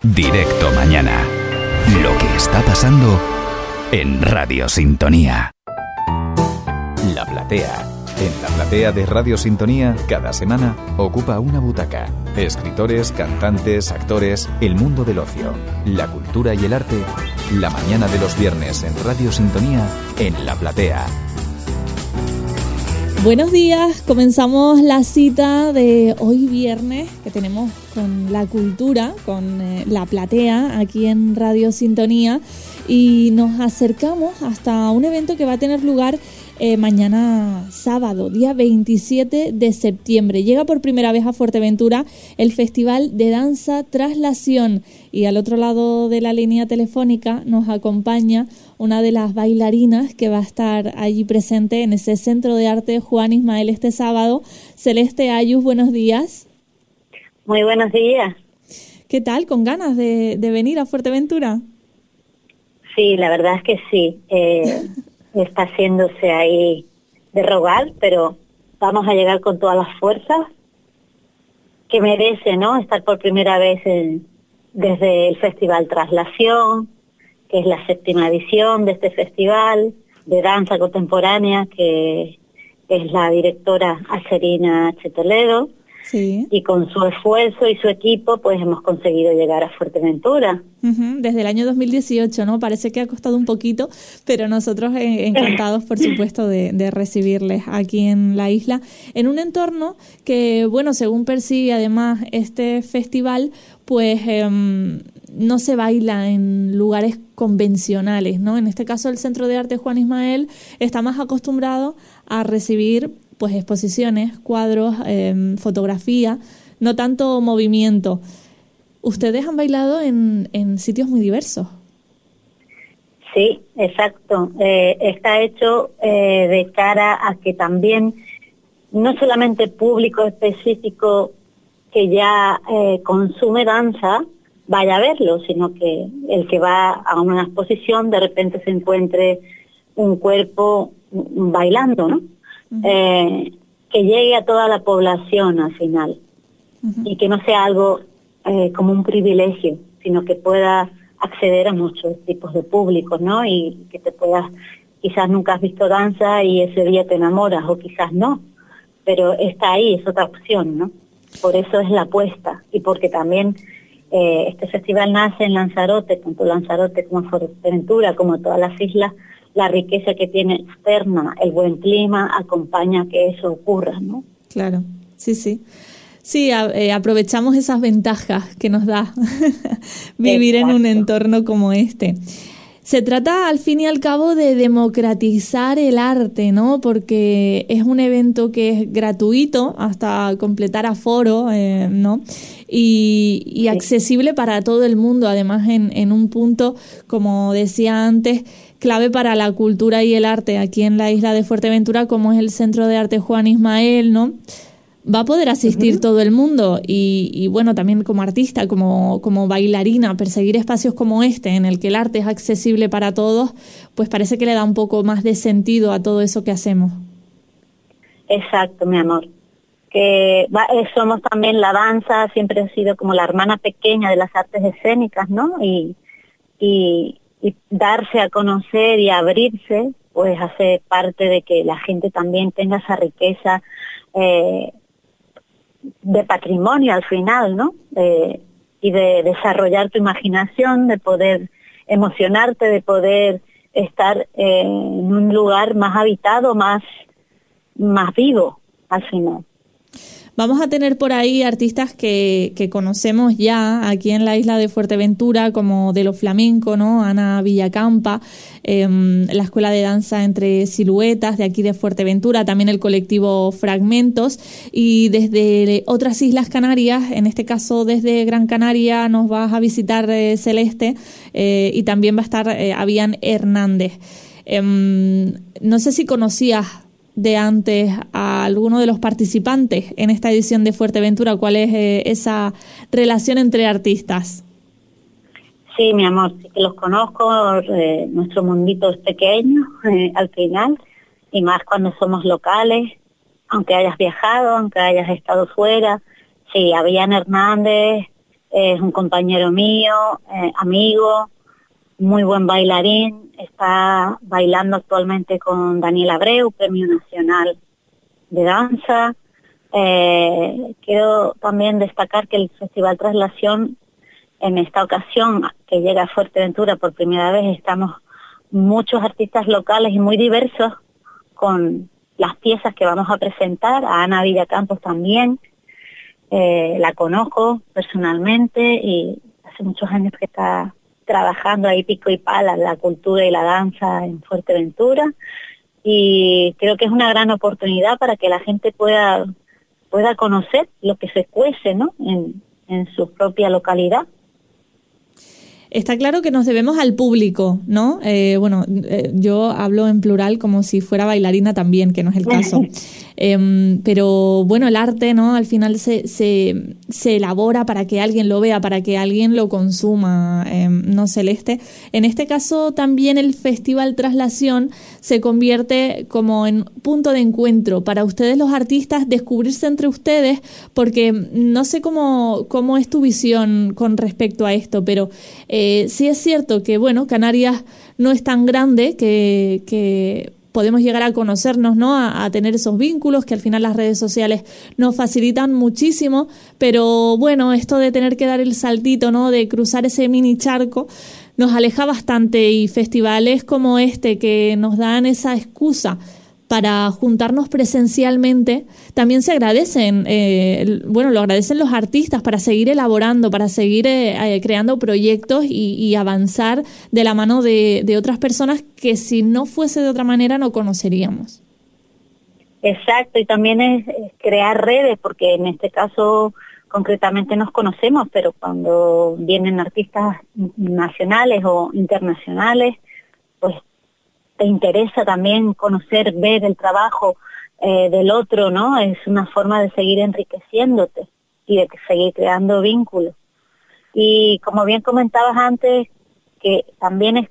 Directo Mañana. Lo que está pasando en Radio Sintonía. La Platea. En la Platea de Radio Sintonía, cada semana ocupa una butaca. Escritores, cantantes, actores, el mundo del ocio, la cultura y el arte. La mañana de los viernes en Radio Sintonía, en La Platea. Buenos días, comenzamos la cita de hoy viernes que tenemos con la cultura, con La Platea aquí en Radio Sintonía, y nos acercamos hasta un evento que va a tener lugar mañana sábado, día 27 de septiembre. Llega por primera vez a Fuerteventura el Festival de Danza Traslación, y al otro lado de la línea telefónica nos acompaña una de las bailarinas que va a estar allí presente en ese Centro de Arte Juan Ismael este sábado. Celeste Ayus, buenos días. Muy buenos días. ¿Qué tal? ¿Con ganas de venir a Fuerteventura? Sí, la verdad es que sí. Está haciéndose ahí de rogar, pero vamos a llegar con todas las fuerzas que merece, ¿no? Estar por primera vez desde el Festival Traslación, que es la 7ª edición de este festival de danza contemporánea, que es la directora Acerina H. Toledo. Sí. Y con su esfuerzo y su equipo, pues hemos conseguido llegar a Fuerteventura. Desde el año 2018, ¿no? Parece que ha costado un poquito, pero nosotros encantados, por supuesto, de recibirles aquí en la isla, en un entorno que, bueno, según persigue además este festival, pues no se baila en lugares convencionales, ¿no? En este caso, el Centro de Arte Juan Ismael está más acostumbrado a recibir pues exposiciones, cuadros, fotografía, no tanto movimiento. Ustedes han bailado en sitios muy diversos. Sí, exacto. Está hecho de cara a que también no solamente público específico que ya consume danza vaya a verlo, sino que el que va a una exposición de repente se encuentre un cuerpo bailando, ¿no? Que llegue a toda la población al final, y que no sea algo como un privilegio, sino que pueda acceder a muchos tipos de públicos, ¿no? Y que te puedas, quizás nunca has visto danza y ese día te enamoras, o quizás no, pero está ahí, es otra opción, ¿no? Por eso es la apuesta, y porque también este festival nace en Lanzarote, tanto Lanzarote como Fuerteventura, como todas las islas. La riqueza que tiene externa, el buen clima, acompaña a que eso ocurra, ¿no? Claro, sí, sí. Sí, aprovechamos esas ventajas que nos da vivir en un entorno como este. Se trata, al fin y al cabo, de democratizar el arte, ¿no? Porque es un evento que es gratuito hasta completar aforo, ¿no? Y accesible para todo el mundo, además en un punto, como decía antes, clave para la cultura y el arte aquí en la isla de Fuerteventura, como es el Centro de Arte Juan Ismael, ¿no? Va a poder asistir todo el mundo y bueno, también como artista, como bailarina, perseguir espacios como este, en el que el arte es accesible para todos, pues parece que le da un poco más de sentido a todo eso que hacemos. Exacto, mi amor. Que somos también la danza, siempre ha sido como la hermana pequeña de las artes escénicas, ¿no? Y darse a conocer y abrirse, pues hace parte de que la gente también tenga esa riqueza de patrimonio al final, ¿no? Y de desarrollar tu imaginación, de poder emocionarte, de poder estar en un lugar más habitado, más vivo al final. Vamos a tener por ahí artistas que conocemos ya aquí en la isla de Fuerteventura, como de lo flamenco, ¿no? Ana Villacampa, la Escuela de Danza Entre Siluetas de aquí de Fuerteventura, también el colectivo Fragmentos, y desde otras islas canarias, en este caso desde Gran Canaria, nos vas a visitar Celeste, y también va a estar Avian Hernández. No sé si conocías de antes a alguno de los participantes en esta edición de Fuerteventura. ¿Cuál es esa relación entre artistas? Sí, mi amor, sí que los conozco. Nuestro mundito es pequeño al final, y más cuando somos locales, aunque hayas viajado, aunque hayas estado fuera. Sí, Avian Hernández, es un compañero mío, amigo, muy buen bailarín, está bailando actualmente con Daniel Abreu, Premio Nacional de Danza. Quiero también destacar que el Festival Traslación, en esta ocasión que llega a Fuerteventura por primera vez, estamos muchos artistas locales y muy diversos con las piezas que vamos a presentar. A Ana Villacampos también, la conozco personalmente y hace muchos años que está trabajando ahí pico y pala la cultura y la danza en Fuerteventura, y creo que es una gran oportunidad para que la gente pueda conocer lo que se cuece, ¿no?, en su propia localidad. Está claro que nos debemos al público, ¿no? Yo hablo en plural como si fuera bailarina también, que no es el caso. Pero bueno, el arte, ¿no?, al final se elabora para que alguien lo vea, para que alguien lo consuma, ¿no, Celeste? En este caso también el Festival Traslación se convierte como en punto de encuentro para ustedes los artistas, descubrirse entre ustedes, porque no sé cómo es tu visión con respecto a esto, pero sí es cierto que, bueno, Canarias no es tan grande que podemos llegar a conocernos, ¿no?, a tener esos vínculos que al final las redes sociales nos facilitan muchísimo, pero bueno, esto de tener que dar el saltito, ¿no?, de cruzar ese mini charco, nos aleja bastante, y festivales como este que nos dan esa excusa para juntarnos presencialmente también se agradecen, lo agradecen los artistas para seguir elaborando, para seguir creando proyectos y avanzar de la mano de otras personas que si no fuese de otra manera no conoceríamos. Exacto, y también es crear redes, porque en este caso concretamente nos conocemos, pero cuando vienen artistas nacionales o internacionales, pues te interesa también conocer, ver el trabajo del otro, ¿no? Es una forma de seguir enriqueciéndote y de seguir creando vínculos. Y como bien comentabas antes, que también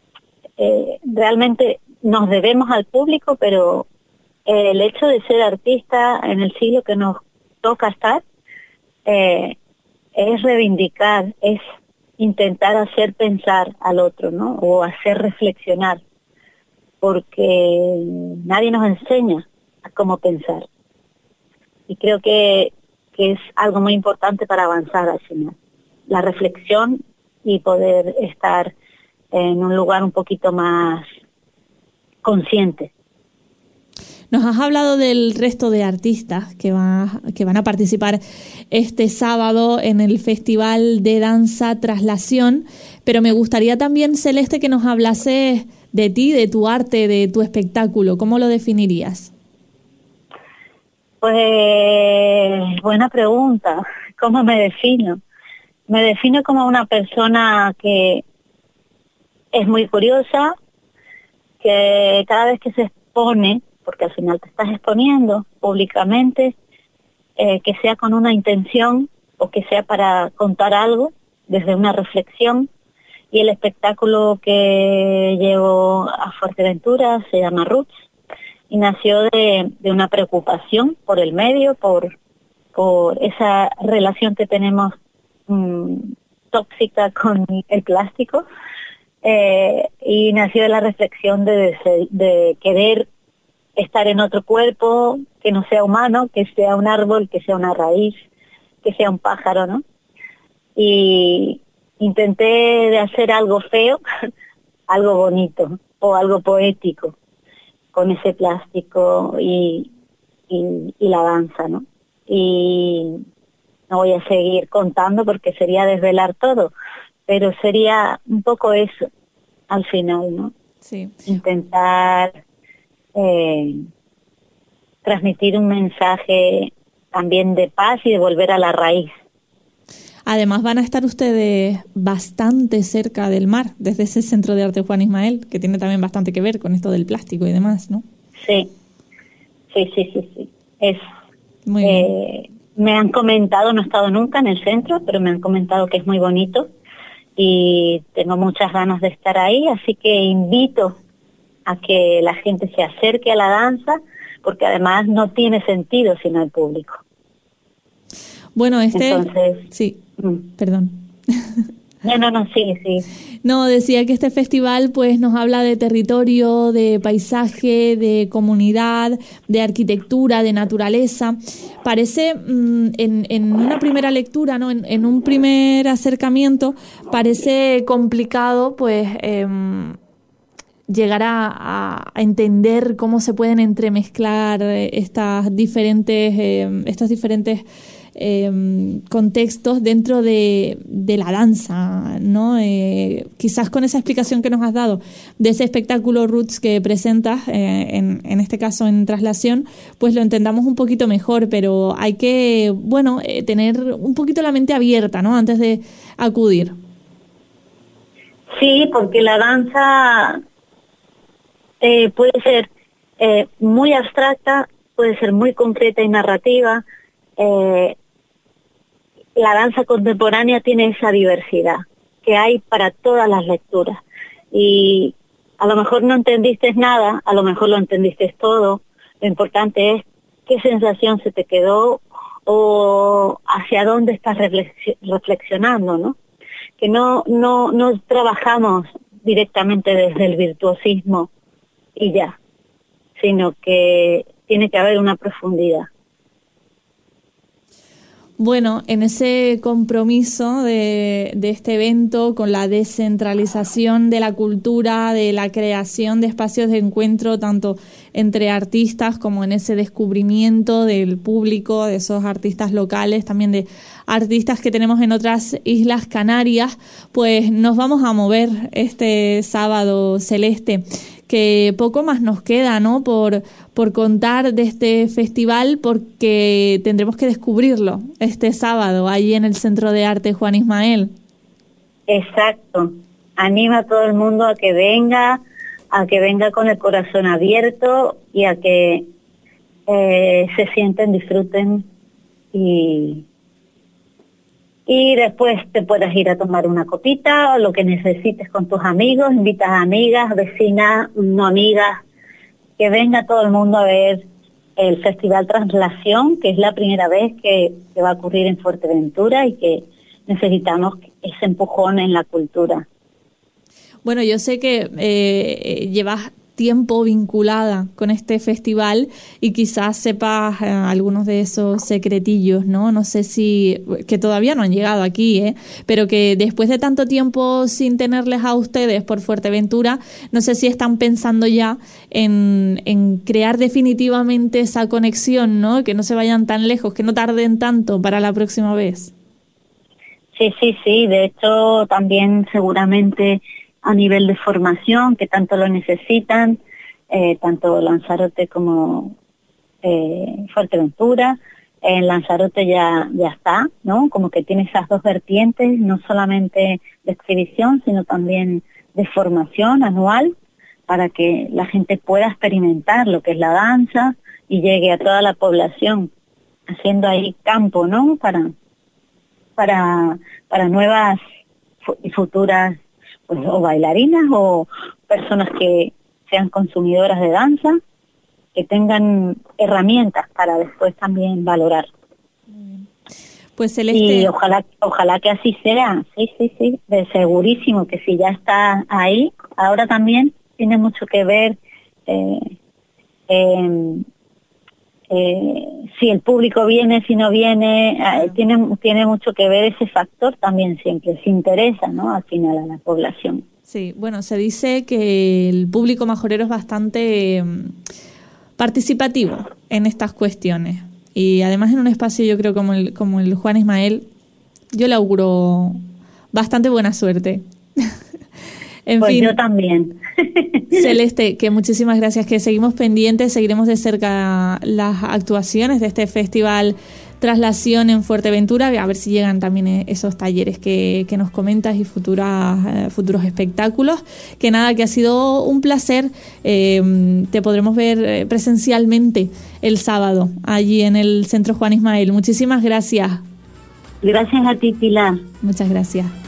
realmente nos debemos al público, pero el hecho de ser artista en el siglo que nos toca estar, es reivindicar, es intentar hacer pensar al otro, ¿no?, o hacer reflexionar, porque nadie nos enseña a cómo pensar. Y creo que es algo muy importante para avanzar al final. La reflexión y poder estar en un lugar un poquito más consciente. Nos has hablado del resto de artistas que van a participar este sábado en el Festival de Danza Traslación, pero me gustaría también, Celeste, que nos hablases de ti, de tu arte, de tu espectáculo. ¿Cómo lo definirías? Pues buena pregunta. ¿Cómo me defino? Me defino como una persona que es muy curiosa, que cada vez que se expone, porque al final te estás exponiendo públicamente, que sea con una intención o que sea para contar algo desde una reflexión. Y el espectáculo que llevo a Fuerteventura se llama Roots y nació de una preocupación por el medio, por esa relación que tenemos tóxica con el plástico, y nació de la reflexión de querer estar en otro cuerpo que no sea humano, que sea un árbol, que sea una raíz, que sea un pájaro, ¿no? Y intenté de hacer algo feo, algo bonito o algo poético con ese plástico y la danza, ¿no? Y no voy a seguir contando porque sería desvelar todo, pero sería un poco eso al final, ¿no? Sí. Intentar transmitir un mensaje también de paz y de volver a la raíz. Además van a estar ustedes bastante cerca del mar, desde ese Centro de Arte Juan Ismael, que tiene también bastante que ver con esto del plástico y demás, ¿no? Sí. Es muy bien. Me han comentado, no he estado nunca en el centro, pero me han comentado que es muy bonito y tengo muchas ganas de estar ahí, así que invito a que la gente se acerque a la danza, porque además no tiene sentido sin el público. Bueno, Entonces, sí. Perdón. No, sí. No, decía que este festival pues nos habla de territorio, de paisaje, de comunidad, de arquitectura, de naturaleza. Parece, en una primera lectura, ¿no? En un primer acercamiento, parece complicado pues llegar a entender cómo se pueden entremezclar estos diferentes contextos dentro de la danza, ¿no? Quizás con esa explicación que nos has dado de ese espectáculo Roots que presentas, en este caso en traslación, pues lo entendamos un poquito mejor, pero hay que, tener un poquito la mente abierta, ¿no? Antes de acudir. Sí, porque la danza puede ser muy abstracta, puede ser muy concreta y narrativa. La danza contemporánea tiene esa diversidad que hay para todas las lecturas, y a lo mejor no entendiste nada, a lo mejor lo entendiste todo. Lo importante es qué sensación se te quedó o hacia dónde estás reflexionando, ¿no? Que no trabajamos directamente desde el virtuosismo y ya, sino que tiene que haber una profundidad. Bueno, en ese compromiso de este evento con la descentralización de la cultura, de la creación de espacios de encuentro tanto entre artistas como en ese descubrimiento del público, de esos artistas locales, también de artistas que tenemos en otras islas Canarias, pues nos vamos a mover este sábado, Celeste, que poco más nos queda, ¿no? Por contar de este festival, porque tendremos que descubrirlo este sábado allí en el Centro de Arte Juan Ismael. Exacto. Anima a todo el mundo a que venga con el corazón abierto y a que se sienten, disfruten y después te puedas ir a tomar una copita o lo que necesites con tus amigos, invitas a amigas, vecinas, no amigas, que venga todo el mundo a ver el Festival Traslación, que es la primera vez que va a ocurrir en Fuerteventura y que necesitamos ese empujón en la cultura. Bueno, yo sé que llevas tiempo vinculada con este festival y quizás sepas algunos de esos secretillos, ¿no? No sé si, que todavía no han llegado aquí, pero que después de tanto tiempo sin tenerles a ustedes por Fuerteventura, no sé si están pensando ya en crear definitivamente esa conexión, ¿no? Que no se vayan tan lejos, que no tarden tanto para la próxima vez. Sí, de hecho también seguramente a nivel de formación, que tanto lo necesitan, tanto Lanzarote como Fuerteventura. En Lanzarote ya está, ¿no? Como que tiene esas dos vertientes, no solamente de exhibición, sino también de formación anual, para que la gente pueda experimentar lo que es la danza y llegue a toda la población, haciendo ahí campo, ¿no? Para nuevas y futuras, pues, o bailarinas o personas que sean consumidoras de danza, que tengan herramientas para después también valorar. Pues Celeste, y ojalá que así sea. Sí, de segurísimo que si ya está ahí, ahora también tiene mucho que ver si el público viene, si no viene, tiene mucho que ver ese factor también siempre, se interesa, ¿no? Al final a la población. Sí, bueno, se dice que el público majorero es bastante participativo en estas cuestiones y además en un espacio, yo creo, como el Juan Ismael, yo le auguro bastante buena suerte. En fin, yo también. Celeste, que muchísimas gracias, que seguimos pendientes, seguiremos de cerca las actuaciones de este festival Traslación en Fuerteventura, a ver si llegan también esos talleres que nos comentas y futuros espectáculos. Que nada, que ha sido un placer. Te podremos ver presencialmente el sábado allí en el Centro Juan Ismael. Muchísimas gracias. Gracias a ti, Pilar. Muchas gracias.